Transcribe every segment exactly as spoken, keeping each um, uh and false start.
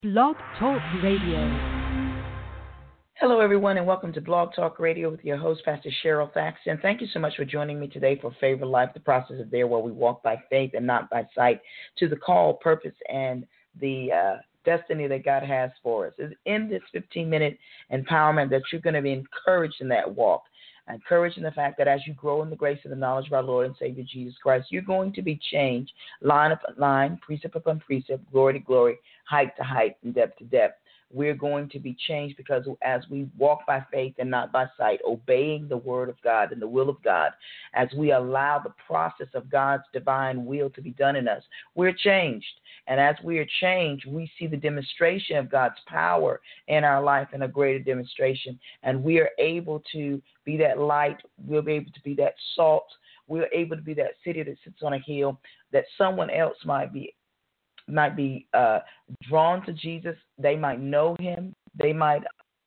Blog Talk Radio. Hello, everyone, and welcome to Blog Talk Radio with your host, Pastor Cheryl Thaxton. Thank you so much for joining me today for Favor Life, the process of there where we walk by faith and not by sight, to the call, purpose, and the uh, destiny that God has for us. It's in this fifteen-minute empowerment that you're going to be encouraged in that walk, encouraged in the fact that as you grow in the grace of the knowledge of our Lord and Savior Jesus Christ, you're going to be changed line upon line, precept upon precept, glory to glory, height to height, and depth to depth. We're going to be changed because as we walk by faith and not by sight, obeying the word of God and the will of God, as we allow the process of God's divine will to be done in us, we're changed. And as we are changed, we see the demonstration of God's power in our life in a greater demonstration. And we are able to be that light. We'll be able to be that salt. We're able to be that city that sits on a hill that someone else might be might be uh, drawn to Jesus. They might know him. They might,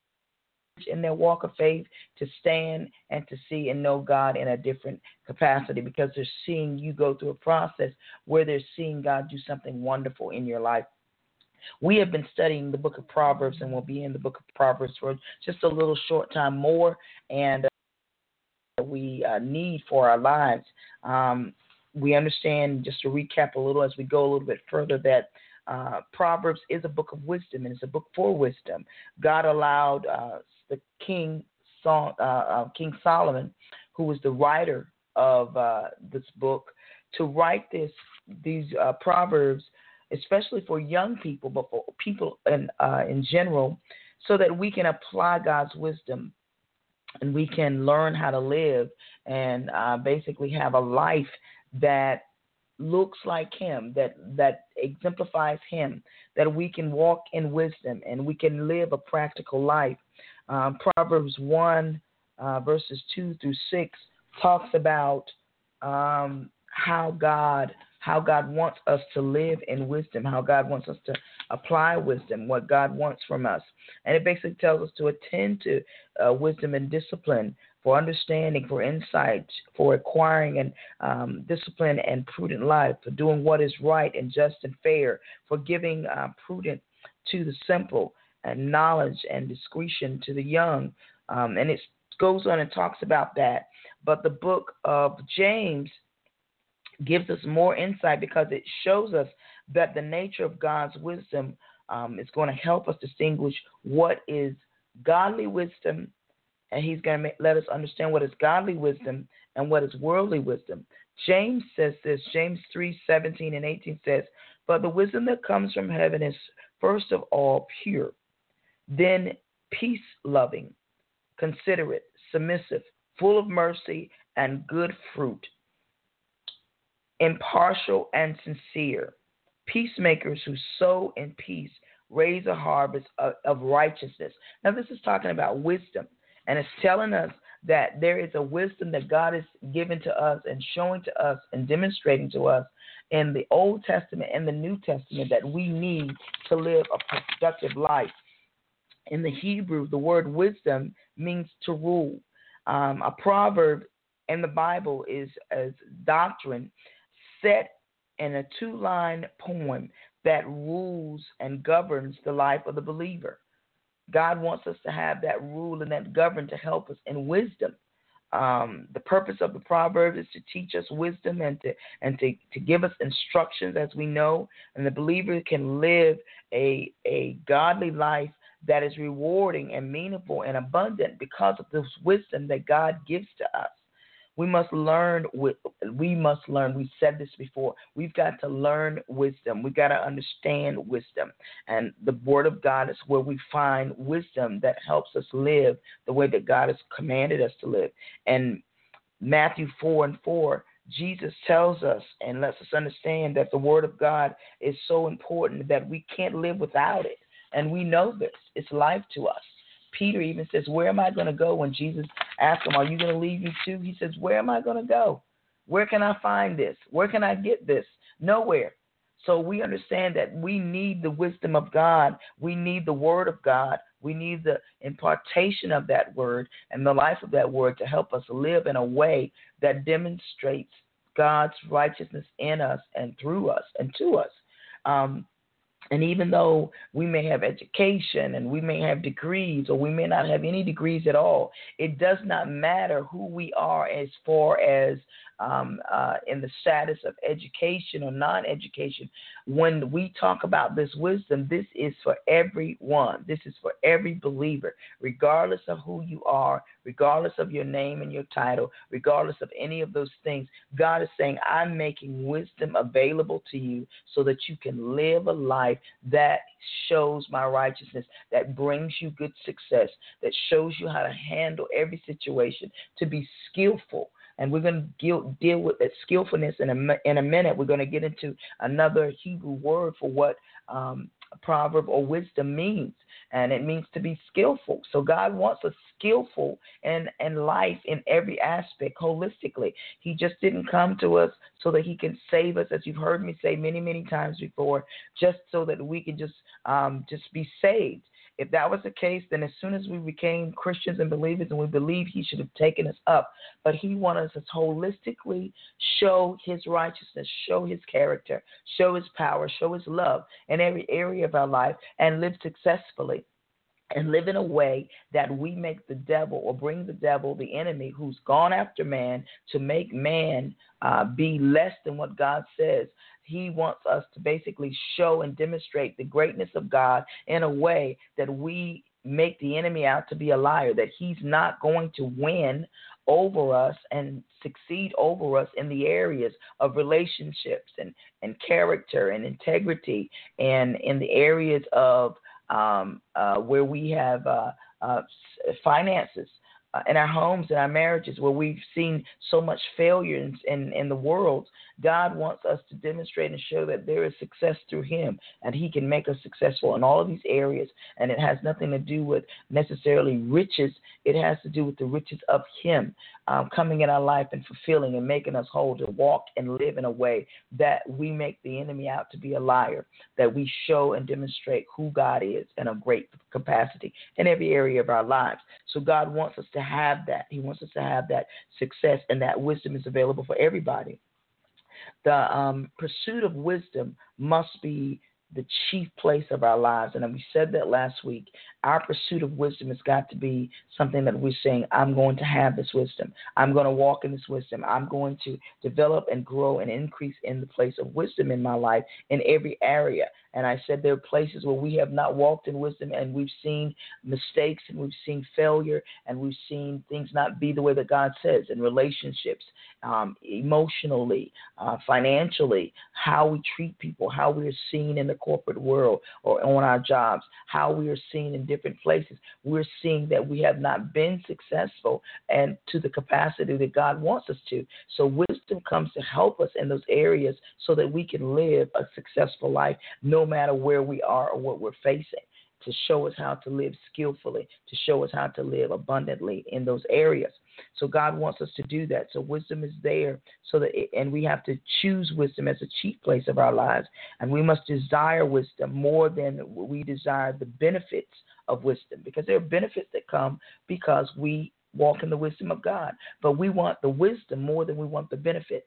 in their walk of faith, to stand and to see and know God in a different capacity because they're seeing you go through a process where they're seeing God do something wonderful in your life. We have been studying the book of Proverbs, and we'll be in the book of Proverbs for just a little short time more, and uh, we uh, need for our lives. Um, We understand, just to recap a little as we go a little bit further, that uh, Proverbs is a book of wisdom, and it's a book for wisdom. God allowed uh, the King Sol- uh, uh, King Solomon, who was the writer of uh, this book, to write this these uh, Proverbs, especially for young people, but for people in uh, in general, so that we can apply God's wisdom and we can learn how to live and uh, basically have a life that looks like him, that that exemplifies him, that we can walk in wisdom and we can live a practical life. Um, Proverbs one, uh, verses two through six talks about um, how God how God wants us to live in wisdom, how God wants us to apply wisdom, what God wants from us. And it basically tells us to attend to uh, wisdom and discipline, for understanding, for insight, for acquiring and um, discipline and prudent life, for doing what is right and just and fair, for giving uh, prudent to the simple, and knowledge and discretion to the young. Um, and it goes on and talks about that. But the book of James gives us more insight because it shows us that the nature of God's wisdom um, is going to help us distinguish what is godly wisdom, and he's going to make, let us understand what is godly wisdom and what is worldly wisdom. James says this, James three seventeen and eighteen says, "But the wisdom that comes from heaven is first of all pure, then peace-loving, considerate, submissive, full of mercy and good fruit, impartial and sincere. Peacemakers who sow in peace raise a harvest of, of righteousness." Now, this is talking about wisdom, and it's telling us that there is a wisdom that God has given to us and showing to us and demonstrating to us in the Old Testament and the New Testament that we need to live a productive life. In the Hebrew, the word wisdom means to rule. Um, a proverb in the Bible is as doctrine set in a two-line poem that rules and governs the life of the believer. God wants us to have that rule and that govern to help us in wisdom. Um, the purpose of the proverb is to teach us wisdom and to and to, to give us instructions, as we know, and the believer can live a a godly life that is rewarding and meaningful and abundant because of this wisdom that God gives to us. We must learn. We must learn. We said this before. We've got to learn wisdom. We've got to understand wisdom. And the Word of God is where we find wisdom that helps us live the way that God has commanded us to live. And Matthew four and four, Jesus tells us and lets us understand that the Word of God is so important that we can't live without it. And we know this. It's life to us. Peter even says, "Where am I going to go?" When Jesus asked him, "Are you going to leave me too?" He says, "Where am I going to go? Where can I find this? Where can I get this? Nowhere." So we understand that we need the wisdom of God. We need the word of God. We need the impartation of that word and the life of that word to help us live in a way that demonstrates God's righteousness in us and through us and to us. Um, And even though we may have education and we may have degrees, or we may not have any degrees at all, it does not matter who we are as far as um, uh, in the status of education or non-education. When we talk about this wisdom, this is for everyone. This is for every believer, regardless of who you are, regardless of your name and your title, regardless of any of those things. God is saying, I'm making wisdom available to you so that you can live a life that shows my righteousness, that brings you good success, that shows you how to handle every situation, to be skillful. And we're going to deal with that skillfulness in a, in a minute. We're going to get into another Hebrew word for what um, proverb or wisdom means, and it means to be skillful. So God wants us skillful in, in life in every aspect, holistically. He just didn't come to us so that he can save us, as you've heard me say many, many times before, just so that we can just um, just be saved. If that was the case, then as soon as we became Christians and believers and we believe, he should have taken us up. But he wanted us to holistically show his righteousness, show his character, show his power, show his love in every area of our life, and live successfully. And live in a way that we make the devil, or bring the devil, the enemy who's gone after man, to make man uh, be less than what God says. He wants us to basically show and demonstrate the greatness of God in a way that we make the enemy out to be a liar, that he's not going to win over us and succeed over us in the areas of relationships and, and character and integrity, and in the areas of um, uh, where we have uh, uh, finances. Uh, in our homes, in our marriages, where we've seen so much failure in, in, in the world. God wants us to demonstrate and show that there is success through him, and he can make us successful in all of these areas. And it has nothing to do with necessarily riches. It has to do with the riches of him um, coming in our life and fulfilling and making us whole, to walk and live in a way that we make the enemy out to be a liar, that we show and demonstrate who God is in a great capacity in every area of our lives. So God wants us to have that. He wants us to have that success, and that wisdom is available for everybody. The um, pursuit of wisdom must be the chief place of our lives. And we said that last week. Our pursuit of wisdom has got to be something that we're saying, I'm going to have this wisdom. I'm going to walk in this wisdom. I'm going to develop and grow and increase in the place of wisdom in my life in every area. And I said there are places where we have not walked in wisdom, and we've seen mistakes, and we've seen failure, and we've seen things not be the way that God says, in relationships, um, emotionally, uh, financially, how we treat people, how we are seen in the corporate world or on our jobs, how we are seen in different places. We're seeing that we have not been successful and to the capacity that God wants us to. So wisdom comes to help us in those areas so that we can live a successful life no matter where we are or what we're facing, to show us how to live skillfully, to show us how to live abundantly in those areas. So God wants us to do that. So wisdom is there, so that, it, and we have to choose wisdom as a chief place of our lives. And we must desire wisdom more than we desire the benefits of wisdom, because there are benefits that come because we walk in the wisdom of God. But we want the wisdom more than we want the benefits.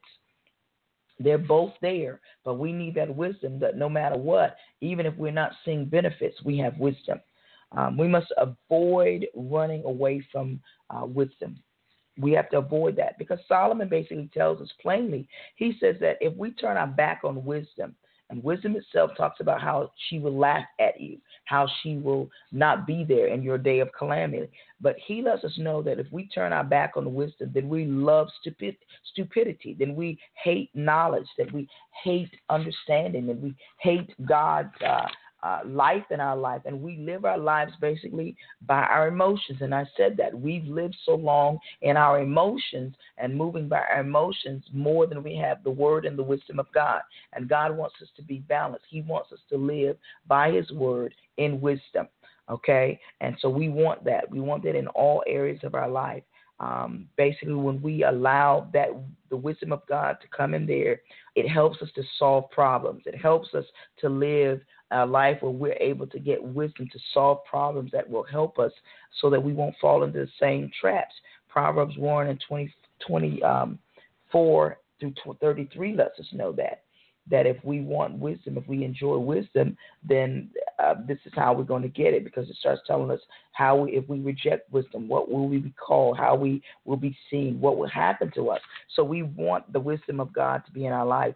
They're both there, but we need that wisdom that no matter what, even if we're not seeing benefits, we have wisdom. Um, we must avoid running away from uh, wisdom. We have to avoid that, because Solomon basically tells us plainly. He says that if we turn our back on wisdom, and wisdom itself talks about how she will laugh at you, how she will not be there in your day of calamity. But he lets us know that if we turn our back on wisdom, then we love stupid, stupidity, then we hate knowledge, that we hate understanding, that we hate God's uh, uh, life in our life. And we live our lives basically by our emotions. And I said that we've lived so long in our emotions and moving by our emotions more than we have the word and the wisdom of God. And God wants us to be balanced. He wants us to live by his word in wisdom. Okay? And so we want that. We want that in all areas of our life. Um, basically, when we allow that the wisdom of God to come in there, it helps us to solve problems. It helps us to live a life where we're able to get wisdom to solve problems that will help us so that we won't fall into the same traps. Proverbs one and twenty, twenty-four through thirty-three lets us know that. that if we want wisdom, if we enjoy wisdom, then uh, this is how we're going to get it, because it starts telling us how we, if we reject wisdom, what will we be called, how we will be seen, what will happen to us. So we want the wisdom of God to be in our life.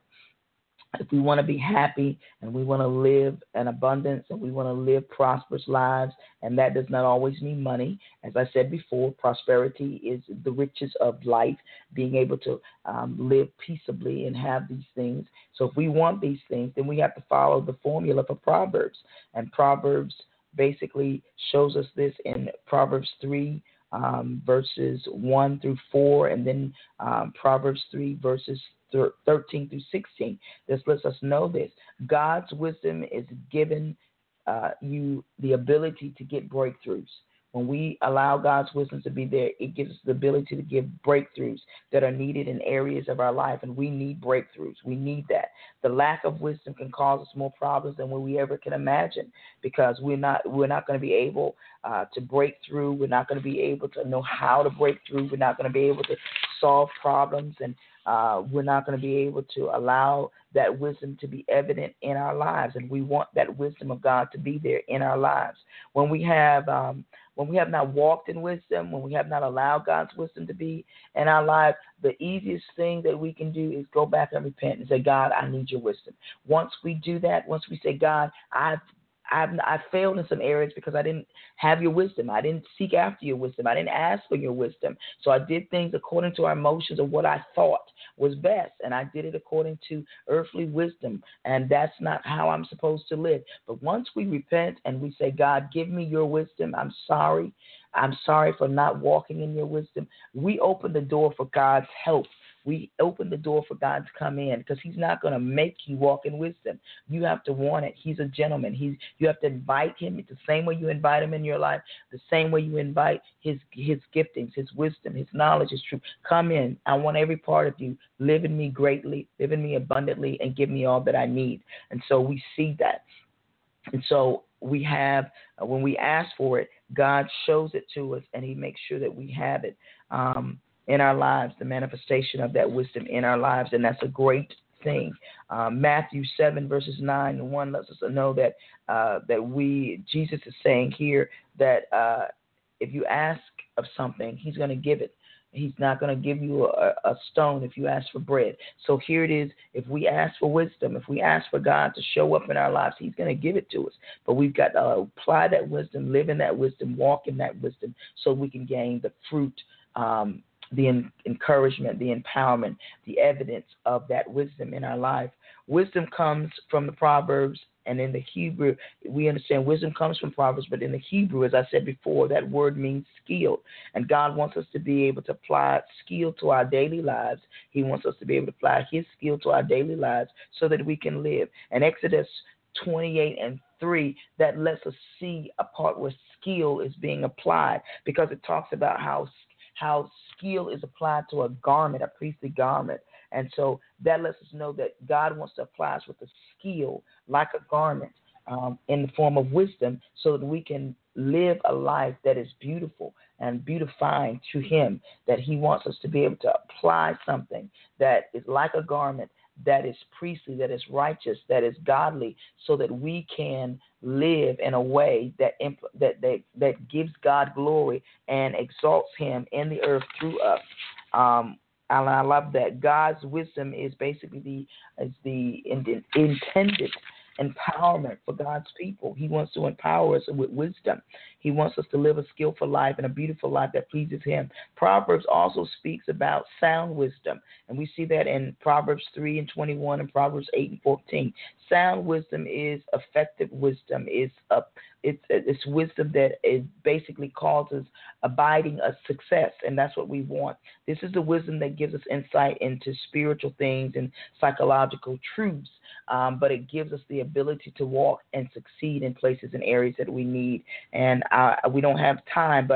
If we want to be happy and we want to live in abundance and we want to live prosperous lives, and that does not always mean money. As I said before, prosperity is the riches of life, being able to um, live peaceably and have these things. So if we want these things, then we have to follow the formula for Proverbs. And Proverbs basically shows us this in Proverbs three, um, verses one through four, and then um, Proverbs three, verses thirteen through sixteen. This lets us know this. God's wisdom is given uh, you the ability to get breakthroughs. When we allow God's wisdom to be there, it gives us the ability to give breakthroughs that are needed in areas of our life, and we need breakthroughs. We need that. The lack of wisdom can cause us more problems than what we ever can imagine, because we're not we're not going to be able uh, to break through. We're not going to be able to know how to break through. We're not going to be able to solve problems, and uh, we're not going to be able to allow that wisdom to be evident in our lives. And we want that wisdom of God to be there in our lives. When we have um, when we have not walked in wisdom, when we have not allowed God's wisdom to be in our lives, the easiest thing that we can do is go back and repent and say, God, I need your wisdom. Once we do that, once we say, God, I've I've, I failed in some areas because I didn't have your wisdom. I didn't seek after your wisdom. I didn't ask for your wisdom. So I did things according to our emotions of what I thought was best, and I did it according to earthly wisdom, and that's not how I'm supposed to live. But once we repent and we say, God, give me your wisdom, I'm sorry. I'm sorry for not walking in your wisdom. We open the door for God's help. We open the door for God to come in, because he's not going to make you walk in wisdom. You have to want it. He's a gentleman. He's, you have to invite him. It's the same way you invite him in your life, the same way you invite his his giftings, his wisdom, his knowledge, his truth. Come in. I want every part of you. Live in me greatly, live in me abundantly, and give me all that I need. And so we see that. And so we have, uh, when we ask for it, God shows it to us, and he makes sure that we have it. Um, in our lives, the manifestation of that wisdom in our lives, and that's a great thing. Um, Matthew seven, verses nine and one lets us know that uh, that we, Jesus is saying here that uh, if you ask of something, he's going to give it. He's not going to give you a, a stone if you ask for bread. So here it is. If we ask for wisdom, if we ask for God to show up in our lives, he's going to give it to us. But we've got to apply that wisdom, live in that wisdom, walk in that wisdom, so we can gain the fruit, um, the en- encouragement, the empowerment, the evidence of that wisdom in our life. Wisdom comes from the Proverbs, and in the Hebrew, we understand wisdom comes from Proverbs, but in the Hebrew, as I said before, that word means skill. And God wants us to be able to apply skill to our daily lives. He wants us to be able to apply his skill to our daily lives so that we can live. And Exodus twenty-eight and three, that lets us see a part where skill is being applied, because it talks about how how skill is applied to a garment, a priestly garment. And so that lets us know that God wants to apply us with a skill like a garment, um, in the form of wisdom, so that we can live a life that is beautiful and beautifying to him, that he wants us to be able to apply something that is like a garment, that is priestly, that is righteous, that is godly, so that we can live in a way that imp- that, that that gives God glory and exalts him in the earth through us. Um, and I love that. God's wisdom is basically the is the in, intended empowerment for God's people. He wants to empower us with wisdom. He wants us to live a skillful life and a beautiful life that pleases him. Proverbs also speaks about sound wisdom, and we see that in Proverbs three and twenty-one and Proverbs eight and fourteen. Sound wisdom is effective wisdom. It's a It's, it's wisdom that it basically causes abiding a success, and that's what we want. This is the wisdom that gives us insight into spiritual things and psychological truths, um, but it gives us the ability to walk and succeed in places and areas that we need. And uh, we don't have time, but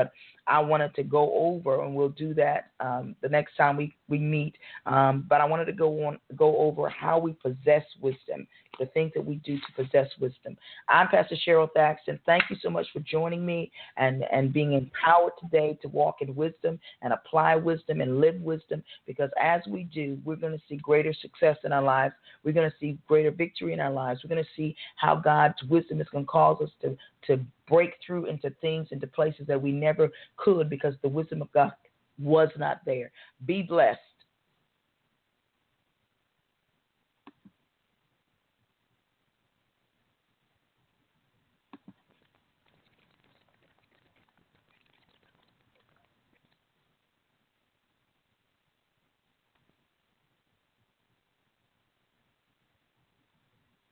I wanted to go over, and we'll do that um, the next time we, we meet, um, but I wanted to go on go over how we possess wisdom, the things that we do to possess wisdom. I'm Pastor Cheryl Thaxton. Thank you so much for joining me and, and being empowered today to walk in wisdom and apply wisdom and live wisdom, because as we do, we're going to see greater success in our lives. We're going to see greater victory in our lives. We're going to see how God's wisdom is going to cause us to, to break through into things, into places that we never could, because the wisdom of God was not there. Be blessed.